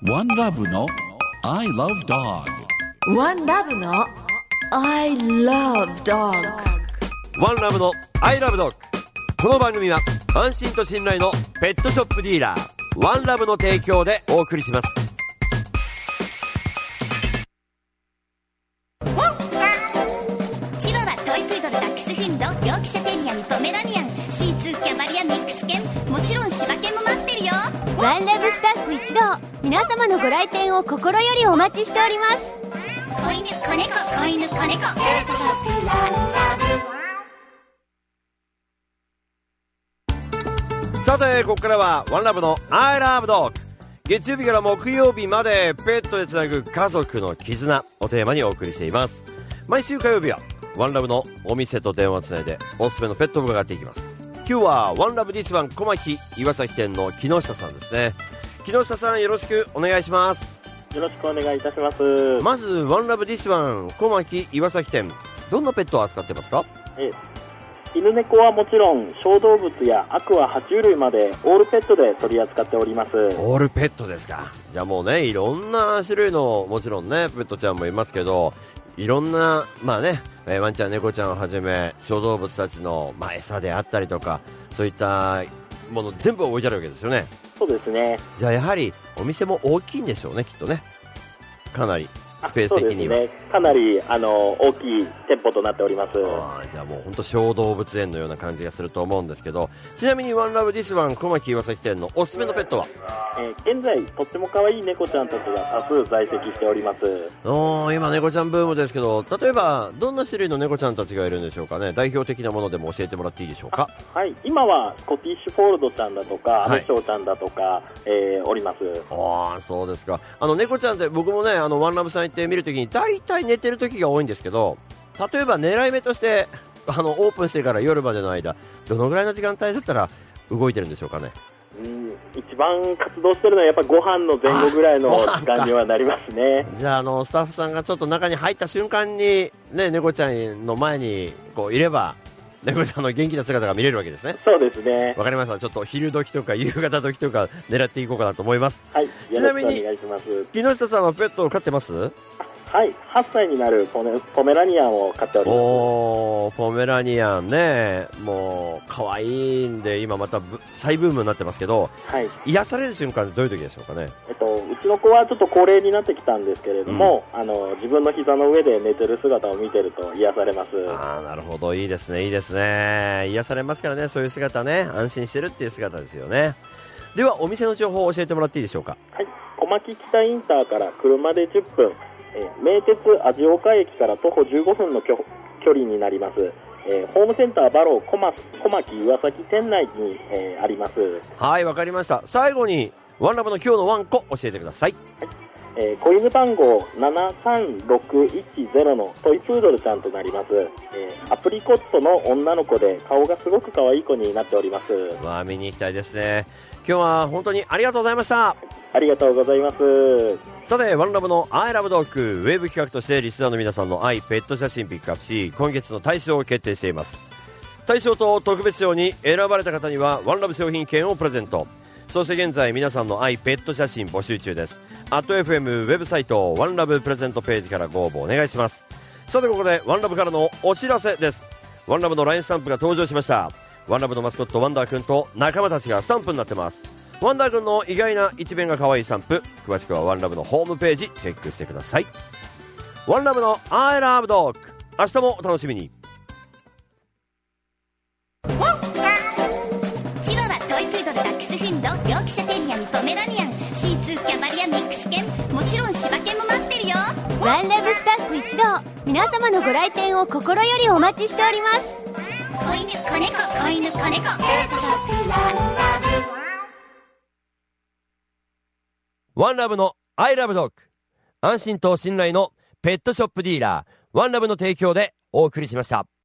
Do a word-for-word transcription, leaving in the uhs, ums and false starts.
ワンラブの I love dog。 ワンラブの I love dog。 ワンラブの I love dog。 この番組は安心と信頼のペットショップディーラーワンラブの提供でお送りします。 チワワ、トイプードル、ダックスフンド、ヨークシャテリアン、ポメラニアン、シーツー、キャバリア、ミックス犬、もちろん柴犬も待ってるよ。 ワンラブスタッフ一同、皆様のご来店を心よりお待ちしております。 子犬、子猫、子犬、子猫、ペットショップワンラブ。 さてここからはワンラブの I love dog。 月曜日から木曜日までペットでつなぐ家族の絆をテーマにお送りしています。毎週火曜日はワンラブのお店と電話をつないでおすすめのペットを伺っていきます。今日はワンラブディスワン小牧岩崎店の木下さんですね。木下さん、よろしくお願いします。 よろしくお願いいたします。 まずワンラブディスワン小牧岩崎店、どんなペットを扱ってますか？ え犬猫はもちろん小動物やアクア爬虫類までオールペットで取り扱っております。 オールペットですか。じゃあもうね、いろんな種類のもちろんねペットちゃんもいますけど、いろんなまあね、えー、ワンちゃん猫ちゃんをはじめ小動物たちの、まあ、餌であったりとかそういったもの全部置いてあるわけですよね。 そうですね。 じゃあやはりお店も大きいんでしょうね、きっとね。かなりスペース的には。 そうですね、かなりあの大きい店舗となっております。 あじゃあもう本当小動物園のような感じがすると思うんですけど、ちなみにワンラブディスワン小牧岩崎店のおすすめのペットは？ えー、現在とっても可愛い猫ちゃんたちが多数在籍しております。 お今猫ちゃんブームですけど、例えばどんな種類の猫ちゃんたちがいるんでしょうかね。代表的なものでも教えてもらっていいでしょうか？ はい、今はスコティッシュフォールドちゃんだとか、アメショウちゃんだとか、えー、おります。 ああそうですか。あの猫ちゃんって僕もね、あのワンラブさん行って見るときに大体寝てる時が多いんですけど、例えば狙い目としてあのオープンしてから夜までの間どのぐらいの時間帯だったら動いてるんでしょうかね。 うん一番活動してるのはやっぱご飯の前後ぐらいの時間にはなりますね。 じゃあ、あのスタッフさんがちょっと中に入った瞬間に、ね、猫ちゃんの前にこういれば猫ちゃんの元気な姿が見れるわけですね。 そうですね。 わかりました。ちょっと昼時とか夕方時とか狙っていこうかなと思います。 はい、 ちなみによろしくお願いします。 木下さんはペットを飼ってます？ はい、はっさいになるポメ、ポメラニアンを飼っております。 おーポメラニアンね、もう可愛いんで今また再ブームになってますけど、 はい、 癒される瞬間ってどういう時でしょうかね。 えっと、うちの子はちょっと高齢になってきたんですけれども、うん、あの自分の膝の上で寝てる姿を見てると癒されます。 あーなるほど、いいですねいいですね、癒されますからね、そういう姿ね、安心してるっていう姿ですよね。ではお店の情報を教えてもらっていいでしょうか？ はい、小牧北インターから車でじゅっぷん、えー、名鉄味岡駅から徒歩じゅうごふんの距離になります、えー、ホームセンターバロー小牧岩崎店内に、えー、あります。 はい、わかりました。最後にワンラブの今日のワンコ教えてください。 はい、えー、子犬番号ななさんろくいちゼロのトイプードルちゃんとなります、えー、アプリコットの女の子で顔がすごく可愛い子になっております。 わあ見に行きたいですね。今日は本当にありがとうございました。 ありがとうございます。 さてワンラブの I love dog ウェブ企画としてリスナーの皆さんの愛ペット写真ピックアップし、今月の大賞を決定しています。大賞と特別賞に選ばれた方にはワンラブ商品券をプレゼント。そして現在皆さんの愛ペット写真募集中です。アット エフエム ウェブサイトワンラブプレゼントページからご応募お願いします。さてここでワンラブからのお知らせです。ワンラブの ライン スタンプが登場しました。ワンラブのマスコットワンダーくんと仲間たちがスタンプになってます。ワンダーくんの意外な一面が可愛いスタンプ、詳しくはワンラブのホームページチェックしてください。ワンラブの I love dog、 明日もお楽しみに。 チワワ、トイプードル、ダックスフンド、ヨークシャテリアン、ポメラニアン、シーツー、キャバリア、ミックス犬、もちろん柴犬も待ってるよ。 ワンラブスタッフ一同、皆様のご来店を心よりお待ちしております。 子犬、子猫、子犬、子猫、ペットショップワンラブ。 ワンラブの I love dog、 安心と信頼のペットショップディーラーワンラブの提供でお送りしました。